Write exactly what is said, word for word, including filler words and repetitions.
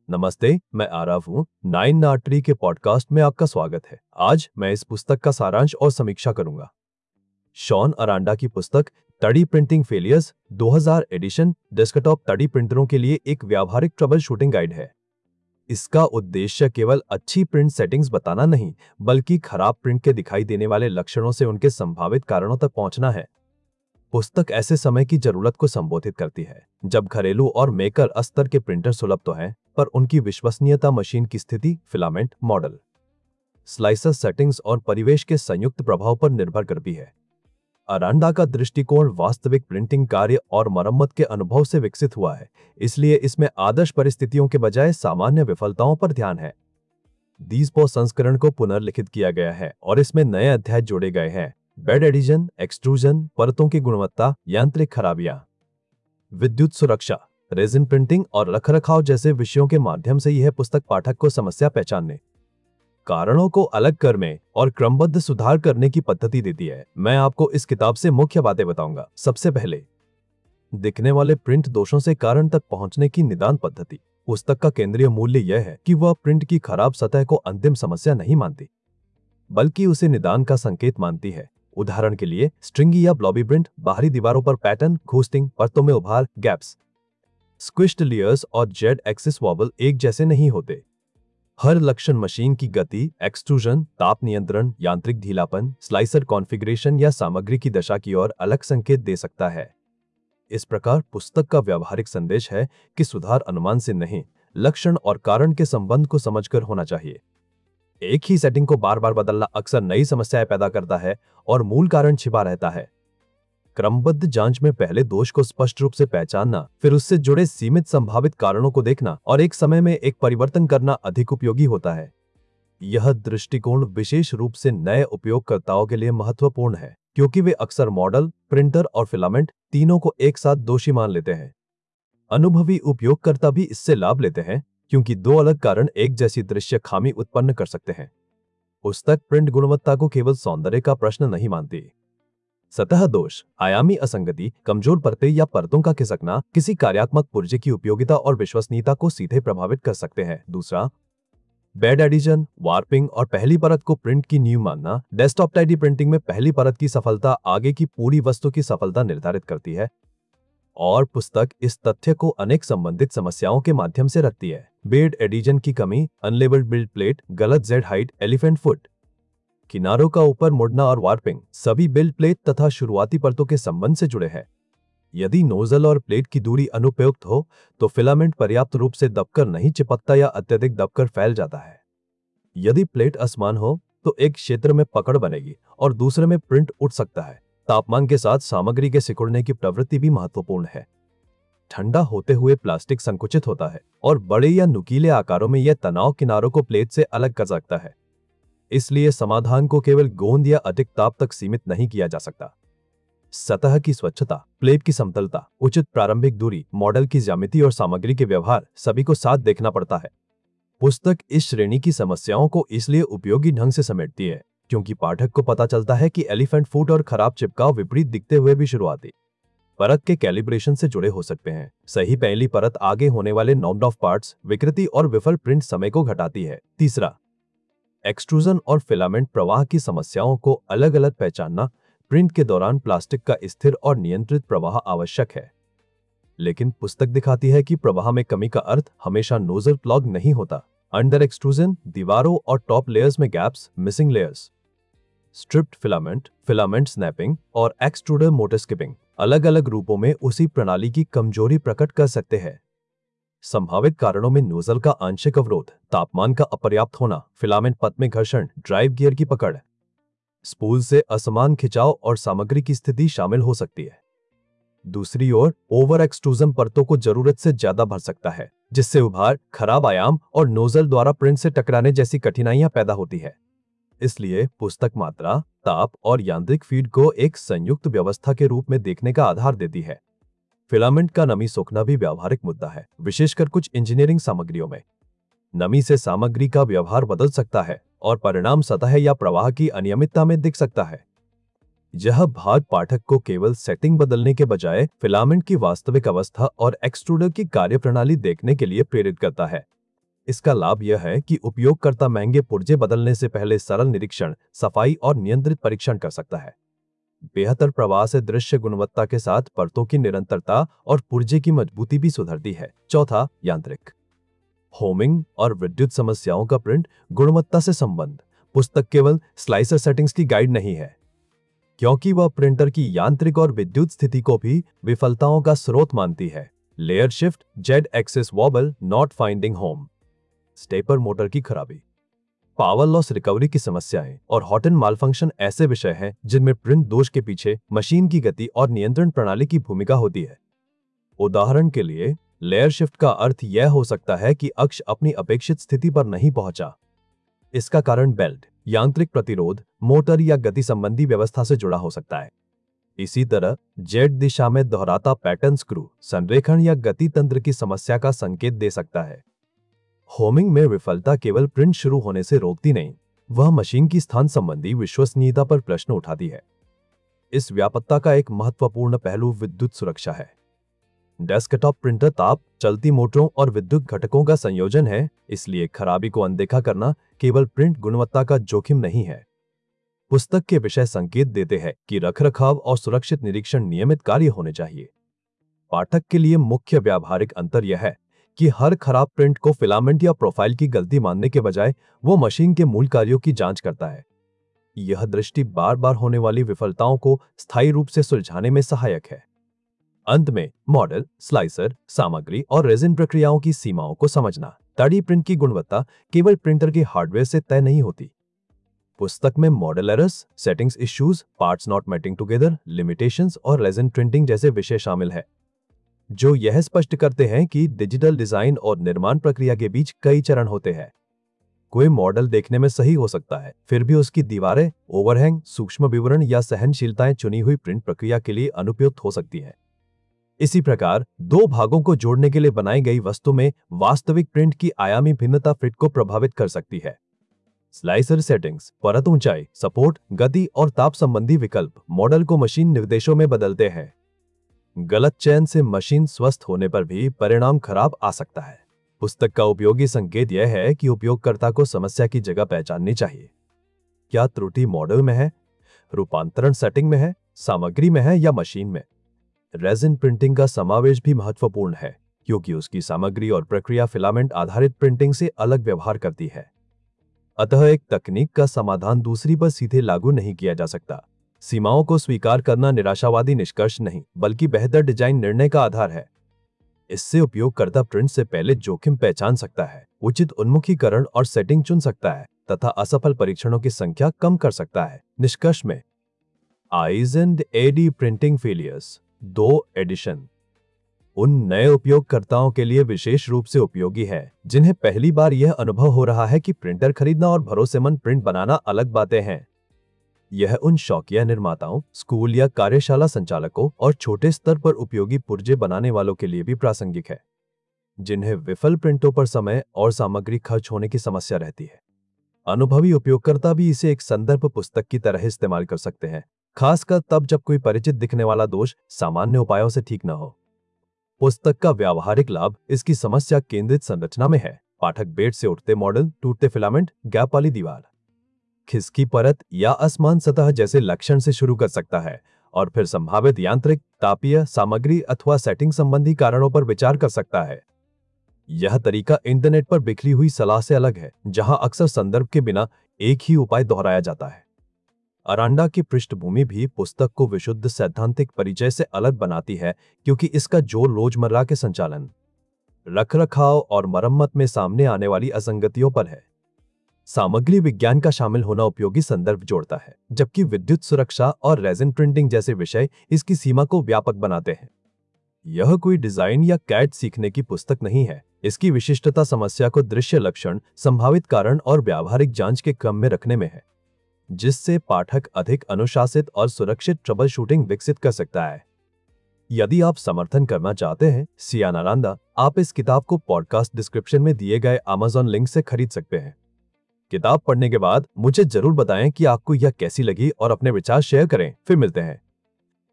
नमस्ते, मैं आरव हूँ। नाइन आर्टरी के पॉडकास्ट में आपका स्वागत है। आज मैं इस पुस्तक का सारांश और समीक्षा करूंगा। शॉन अरांडा की पुस्तक थ्री डी प्रिंटिंग फेलियर्स दो हज़ार एडिशन डेस्कटॉप थ्री डी प्रिंटरों के लिए एक व्यावहारिक ट्रबल शूटिंग गाइड है। इसका उद्देश्य केवल अच्छी प्रिंट सेटिंग्स बताना नहीं, बल्कि खराब प्रिंट के दिखाई देने वाले लक्षणों से उनके संभावित कारणों तक पहुंचना है। पुस्तक ऐसे समय की जरूरत को संबोधित करती है जब घरेलू और मेकर स्तर के प्रिंटर सुलभ तो हैं, पर उनकी विश्वसनीयता मशीन की स्थिति, फिलामेंट, मॉडल, स्लाइसर सेटिंग्स और परिवेश के संयुक्त प्रभाव पर निर्भर करती है। अरांडा का दृष्टिकोण वास्तविक प्रिंटिंग कार्य और मरम्मत के अनुभव से विकसित हुआ है, इसलिए इसमें आदर्श परिस्थितियों के बजाय सामान्य विफलताओं पर ध्यान है। दीसपो संस्करण को पुनर्लिखित किया गया है और इसमें नए अध्याय जोड़े गए हैं। बेड एडिशन, एक्सट्रूजन, परतों की गुणवत्ता, यांत्रिक खराबियां, विद्युत सुरक्षा, रेजिन प्रिंटिंग और रखरखाव जैसे विषयों के माध्यम से यह पुस्तक पाठक को समस्या पहचानने, कारणों को अलग करने और क्रमबद्ध सुधार करने की पद्धति देती है। मैं आपको इस किताब से मुख्य बातें बताऊंगा। सबसे पहले, दिखने वाले प्रिंट दोषों से कारण तक पहुंचने की निदान पद्धति। पुस्तक का केंद्रीय मूल्य यह है कि वह प्रिंट की खराब सतह को अंतिम समस्या नहीं मानती, बल्कि उसे निदान का संकेत मानती है। उदाहरण के लिए, स्ट्रिंगी या ब्लॉबी प्रिंट, बाहरी दीवारों पर पैटर्न, घूस्टिंग, परतों में उभार, गैप्स, स्क्विश्ड लेयर्स और जेड एक्सिस वॉबल एक जैसे नहीं होते। हर लक्षण मशीन की गति, एक्सट्रूजन, ताप नियंत्रण, यांत्रिक ढीलापन, स्लाइसर कॉन्फ़िगरेशन या सामग्री की दशा की ओर अलग संकेत दे सकता है। इस प्रकार पुस्तक का व्यावहारिक संदेश है कि सुधार अनुमान से नहीं, लक्षण और कारण के संबंध को समझकर होना चाहिए। एक ही सेटिंग को बार बार बदलना अक्सर नई समस्याएं पैदा करता है और मूल कारण छिपा रहता है। क्रमबद्ध जांच में पहले दोष को स्पष्ट रूप से पहचानना, फिर उससे जुड़े सीमित संभावित कारणों को देखना और एक समय में एक परिवर्तन करना अधिक उपयोगी होता है। यह दृष्टिकोण विशेष रूप से नए उपयोगकर्ताओं के लिए महत्वपूर्ण है, क्योंकि वे अक्सर मॉडल, प्रिंटर और फिलामेंट तीनों को एक साथ दोषी मान लेते हैं। अनुभवी उपयोगकर्ता भी इससे लाभ लेते हैं, क्योंकि दो अलग कारण एक जैसी दृश्य खामी उत्पन्न कर सकते हैं। पुस्तक प्रिंट गुणवत्ता को केवल सौंदर्य का प्रश्न नहीं मानती। सतह दोष, आयामी असंगति, कमजोर परतें या परतों का खिसकना किसी कार्यात्मक पुर्जे की उपयोगिता और विश्वसनीयता को सीधे प्रभावित कर सकते हैं। दूसरा, बेड एडिशन, वार्पिंग और पहली परत को प्रिंट की नींव मानना। डेस्कटॉप थ्री डी प्रिंटिंग में पहली परत की सफलता आगे की पूरी वस्तु की सफलता निर्धारित करती है, और पुस्तक इस तथ्य को अनेक संबंधित समस्याओं के माध्यम से रखती है। बेड एडिशन की कमी, अनलेबल्ड बिल्ड प्लेट, गलत जेड हाइट, एलिफेंट फुट, किनारों का ऊपर मुड़ना और वार्पिंग सभी बिल्ड प्लेट तथा शुरुआती परतों के संबंध से जुड़े हैं। यदि नोजल और प्लेट की दूरी अनुपयुक्त हो तो फिलामेंट पर्याप्त रूप से दबकर नहीं चिपकता या अत्यधिक दबकर फैल जाता है। यदि प्लेट असमान हो तो एक क्षेत्र में पकड़ बनेगी और दूसरे में प्रिंट उठ सकता है। तापमान के साथ सामग्री के सिकुड़ने की प्रवृत्ति भी महत्वपूर्ण है। ठंडा होते हुए प्लास्टिक संकुचित होता है और बड़े या नुकीले आकारों में यह तनाव किनारों को प्लेट से अलग कर सकता है। इसलिए समाधान को केवल गोंद या अधिक ताप तक सीमित नहीं किया जा सकता। सतह की स्वच्छता, प्लेट की समतलता, उचित प्रारंभिक दूरी, मॉडल की ज्यामिति और सामग्री के व्यवहार सभी को साथ देखना पड़ता है। पुस्तक इस श्रेणी की समस्याओं को इसलिए उपयोगी ढंग से समेटती है क्योंकि पाठक को पता चलता है कि एलिफेंट फुट और खराब चिपकाव विपरीत दिखते हुए भी शुरुआती परत के कैलिब्रेशन से जुड़े हो सकते हैं। सही पहली परत आगे होने वाले नॉम्ड ऑफ पार्ट्स, विकृति और विफल प्रिंट समय को घटाती है। तीसरा, एक्सट्रूजन और फिलामेंट प्रवाह की समस्याओं को अलग अलग पहचानना। प्रिंट के दौरान प्लास्टिक का स्थिर और नियंत्रित प्रवाह आवश्यक है, लेकिन पुस्तक दिखाती है कि प्रवाह में कमी का अर्थ हमेशा नोजल क्लॉग नहीं होता। अंडर एक्सट्रूजन, दीवारों और टॉप लेयर्स में gaps, missing layers, stripped filament, filament snapping और एक्सट्रूडर मोटर स्किपिंग अलग अलग रूपों में उसी प्रणाली की कमजोरी प्रकट कर सकते हैं। संभावित कारणों में नोजल का आंशिक अवरोध, तापमान का अपर्याप्त होना, फिलामेंट पथ में घर्षण, ड्राइव गियर की पकड़, स्पूल से असमान खिंचाव और सामग्री की स्थिति शामिल हो सकती है। दूसरी ओर, ओवर एक्सट्रूजन परतों को जरूरत से ज्यादा भर सकता है, जिससे उभार, खराब आयाम और नोजल द्वारा प्रिंट से टकराने जैसी कठिनाइयां पैदा होती है। इसलिए पुस्तक मात्रा, ताप और यांत्रिक फीड को एक संयुक्त व्यवस्था के रूप में देखने का आधार देती है। फिलामेंट का नमी सोखना भी व्यावहारिक मुद्दा है, विशेषकर कुछ इंजीनियरिंग सामग्रियों में। नमी से सामग्री का व्यवहार बदल सकता है और परिणाम सतह या प्रवाह की अनियमितता में दिख सकता है। यह भाग पाठक को केवल सेटिंग बदलने के बजाय फिलामेंट की वास्तविक अवस्था और एक्सट्रूडर की कार्यप्रणाली देखने के लिए प्रेरित करता है। इसका लाभ यह है कि उपयोगकर्ता महंगे पुर्जे बदलने से पहले सरल निरीक्षण, सफाई और नियंत्रित परीक्षण कर सकता है। बेहतर प्रवाह से दृश्य गुणवत्ता के साथ परतों की निरंतरता और पुर्जे की मजबूती भी सुधरती है। चौथा, यांत्रिक होमिंग और विद्युत समस्याओं का प्रिंट गुणवत्ता से संबंध। पुस्तक केवल स्लाइसर सेटिंग्स की गाइड नहीं है, क्योंकि वह प्रिंटर की यांत्रिक और विद्युत स्थिति को भी विफलताओं का स्रोत मानती है। Layer shift, Z axis wobble, not finding home, stepper motor की खराबी, पावर लॉस रिकवरी की समस्याएं और हॉट एंड मालफंक्शन ऐसे विषय हैं जिनमें प्रिंट दोष के पीछे मशीन की गति और नियंत्रण प्रणाली की भूमिका होती है। उदाहरण के लिए, लेयर शिफ्ट का अर्थ यह हो सकता है कि अक्ष अपनी अपेक्षित स्थिति पर नहीं पहुंचा। इसका कारण बेल्ट, यांत्रिक प्रतिरोध, मोटर या गति संबंधी व्यवस्था से जुड़ा हो सकता है। इसी तरह जेड दिशा में दोहराता पैटर्न स्क्रू संरेखण या गति तंत्र की समस्या का संकेत दे सकता है। होमिंग में विफलता केवल प्रिंट शुरू होने से रोकती नहीं, वह मशीन की स्थान संबंधी विश्वसनीयता पर प्रश्न उठाती है। इस व्यापकता का एक महत्वपूर्ण पहलू विद्युत सुरक्षा है। डेस्कटॉप प्रिंटर ताप, चलती मोटरों और विद्युत घटकों का संयोजन है, इसलिए खराबी को अनदेखा करना केवल प्रिंट गुणवत्ता का जोखिम नहीं है। पुस्तक के विषय संकेत देते हैं कि रखरखाव और सुरक्षित निरीक्षण नियमित कार्य होने चाहिए। पाठक के लिए मुख्य व्यावहारिक अंतर यह है कि हर खराब प्रिंट को फिलामेंट या प्रोफाइल की गलती मानने के बजाय वो मशीन के मूल कार्यों की जांच करता है। यह दृष्टि बार बार होने वाली विफलताओं को स्थायी रूप से सुलझाने में सहायक है। अंत में, मॉडल, स्लाइसर, सामग्री और रेजिन प्रक्रियाओं की सीमाओं को समझना। थ्री डी प्रिंट की गुणवत्ता केवल प्रिंटर के हार्डवेयर से तय नहीं होती। पुस्तक में model errors, settings issues, parts not mating together, limitations और रेजिन प्रिंटिंग जैसे विषय शामिल है, जो यह स्पष्ट करते हैं कि डिजिटल डिजाइन और निर्माण प्रक्रिया के बीच कई चरण होते हैं। कोई मॉडल देखने में सही हो सकता है, फिर भी उसकी दीवारें, ओवरहैंग, सूक्ष्म विवरण या सहनशीलताएं चुनी हुई प्रिंट प्रक्रिया के लिए अनुपयुक्त हो सकती है। इसी प्रकार दो भागों को जोड़ने के लिए बनाई गई वस्तु में वास्तविक प्रिंट की आयामी भिन्नता फिट को प्रभावित कर सकती है। स्लाइसर सेटिंग्स, परत ऊंचाई, सपोर्ट, गति और ताप संबंधी विकल्प मॉडल को मशीन निर्देशों में बदलते हैं। गलत चयन से मशीन स्वस्थ होने पर भी परिणाम खराब आ सकता है। पुस्तक का उपयोगी संकेत यह है कि उपयोगकर्ता को समस्या की जगह पहचाननी चाहिए। क्या त्रुटि मॉडल में है, रूपांतरण सेटिंग में है, सामग्री में है या मशीन में? रेजिन प्रिंटिंग का समावेश भी महत्वपूर्ण है, क्योंकि उसकी सामग्री और प्रक्रिया फिलामेंट आधारित प्रिंटिंग से अलग व्यवहार करती है। अतः एक तकनीक का समाधान दूसरी पर सीधे लागू नहीं किया जा सकता। सीमाओं को स्वीकार करना निराशावादी निष्कर्ष नहीं, बल्कि बेहतर डिजाइन निर्णय का आधार है। इससे उपयोगकर्ता प्रिंट से पहले जोखिम पहचान सकता है, उचित उन्मुखीकरण और सेटिंग चुन सकता है तथा असफल परीक्षणों की संख्या कम कर सकता है। निष्कर्ष में, आईज एंड एडी प्रिंटिंग फेलियर्स दो एडिशन उन नए उपयोगकर्ताओं के लिए विशेष रूप से उपयोगी है जिन्हें पहली बार यह अनुभव हो रहा है कि प्रिंटर खरीदना और भरोसेमंद प्रिंट बनाना अलग बातें हैं। यह उन शौकिया निर्माताओं, स्कूल या कार्यशाला संचालकों और छोटे स्तर पर उपयोगी पुर्जे बनाने वालों के लिए भी प्रासंगिक है, जिन्हें विफल प्रिंटों पर समय और सामग्री खर्च होने की समस्या रहती है। अनुभवी उपयोगकर्ता भी इसे एक संदर्भ पुस्तक की तरह इस्तेमाल कर सकते हैं, खासकर तब जब कोई परिचित दिखने वाला दोष सामान्य उपायों से ठीक न हो। पुस्तक का व्यावहारिक लाभ इसकी समस्या केंद्रित संरचना में है। पाठक बेड से उठते मॉडल, टूटते फिलामेंट, गैप वाली दीवार, खिसकी परत या असमान सतह जैसे लक्षण से शुरू कर सकता है और फिर संभावित यांत्रिक, तापीय, सामग्री अथवा सेटिंग संबंधी कारणों पर विचार कर सकता है। यह तरीका इंटरनेट पर बिखरी हुई सलाह से अलग है, जहां अक्सर संदर्भ के बिना एक ही उपाय दोहराया जाता है। अरांडा की पृष्ठभूमि भी पुस्तक को विशुद्ध सैद्धांतिक परिचय से अलग बनाती है, क्योंकि इसका जोर रोजमर्रा के संचालन, रखरखाव और मरम्मत में सामने आने वाली असंगतियों पर है। सामग्री विज्ञान का शामिल होना उपयोगी संदर्भ जोड़ता है, जबकि विद्युत सुरक्षा और रेजिन प्रिंटिंग जैसे विषय इसकी सीमा को व्यापक बनाते हैं। यह कोई डिजाइन या कैड सीखने की पुस्तक नहीं है। इसकी विशिष्टता समस्या को दृश्य लक्षण, संभावित कारण और व्यावहारिक जांच के क्रम में रखने में है, जिससे पाठक अधिक अनुशासित और सुरक्षित ट्रबल शूटिंग विकसित कर सकता है। यदि आप समर्थन करना चाहते हैं सियान अरांडा, आप इस किताब को पॉडकास्ट डिस्क्रिप्शन में दिए गए अमेज़न लिंक से खरीद सकते हैं। किताब पढ़ने के बाद मुझे जरूर बताएं कि आपको यह कैसी लगी और अपने विचार शेयर करें। फिर मिलते हैं।